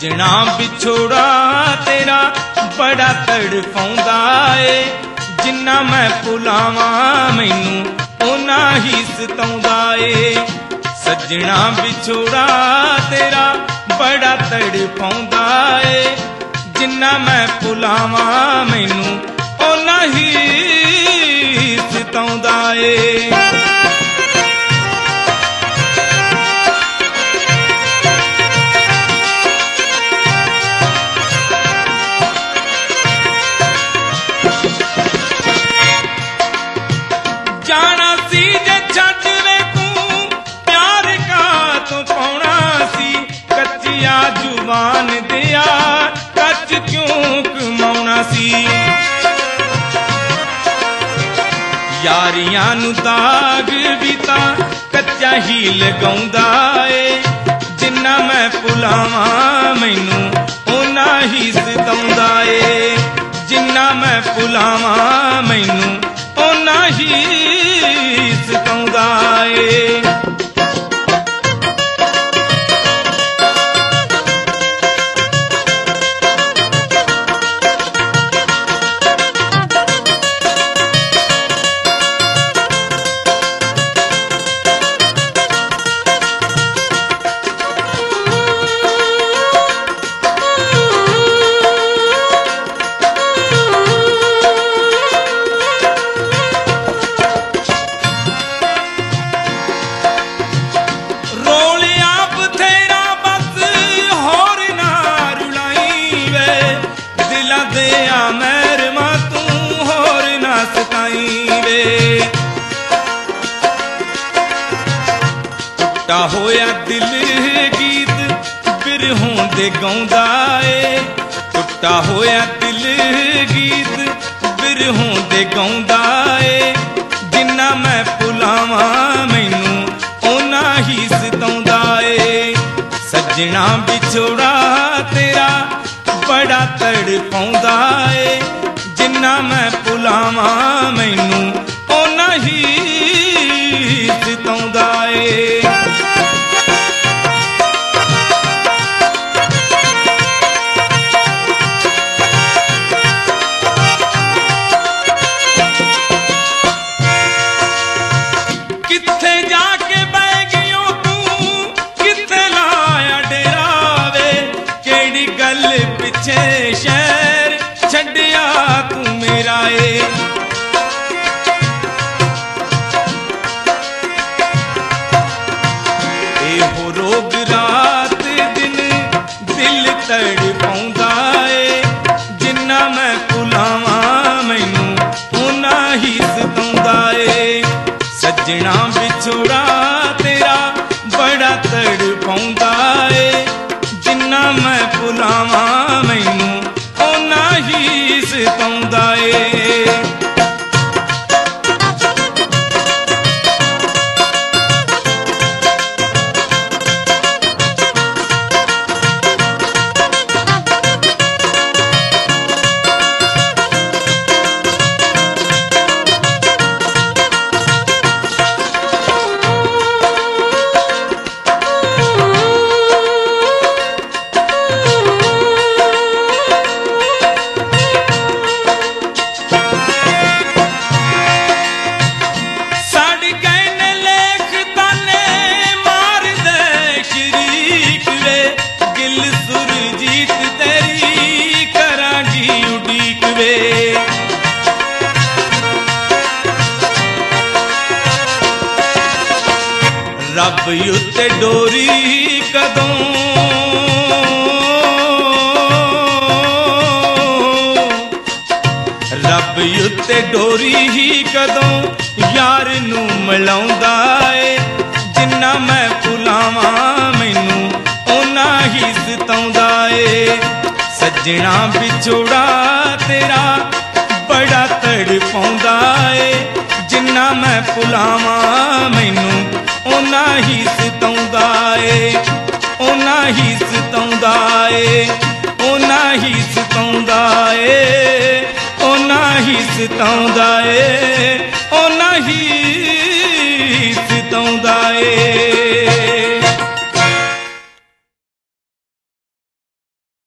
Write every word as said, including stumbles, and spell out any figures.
सजना विछोड़ा तेरा बड़ा तड़पाउंदा ए जिन्ना मैं भुलावा मैनू ओना ही सताउंदा ए सजना विछोड़ा तेरा बड़ा तड़पाउंदा ए जिन्ना मैं भुलावा मैनू ओना ही सताउंदा ए जुबान दिया कच क्यों कमाउना सी यारियां नू दाग भी तां कच्चा ही लगाउंदा ए जिन्ना मैं भुलावा मैनू ओना ही सताउंदा ए जिन्ना मैं भुलावा मैनू ओना ही सताउंदा ए टुटा होया दिल गीत बिरहों दे गाउंदा ए टुटा होया दिल गीत बिरहों दे गाउंदा ए जिन्ना मैं भुलावा मैनू ओना ही सताउंदा ए सजना विछोड़ा तेरा बड़ा तड़पाउंदा ए जिन्ना मैं भुलावा मैनू ओना ही सताउंदा ए शहर छड्डिया तू मेरा ए हो रोग रात दिन दिल तड़पाउंदा ए जिन्ना मैं भुलावा मैनू ओना ही सताउंदा ए सजना विछोड़ा तेरा बड़ा तड़पाउंदा ए जिन्ना मैं भुलावा मैनू ओना ही सताउंदा ए रब उत्ते डोरी कदों रब उत्ते डोरी ही कदों यार नू मिलाउंदा ए जिन्ना मैं भुलावा मैनू ओना ही सताउंदा ए सजना विछोड़ा तेरा बड़ा तड़पाउंदा ए जिन्ना मैं भुलावा मैनू ओना ही सताउंदा ए ओना ही सताउंदा ए ओना ही सताउंदा ए ओना ही सताउंदा ए ओना ही सताउंदा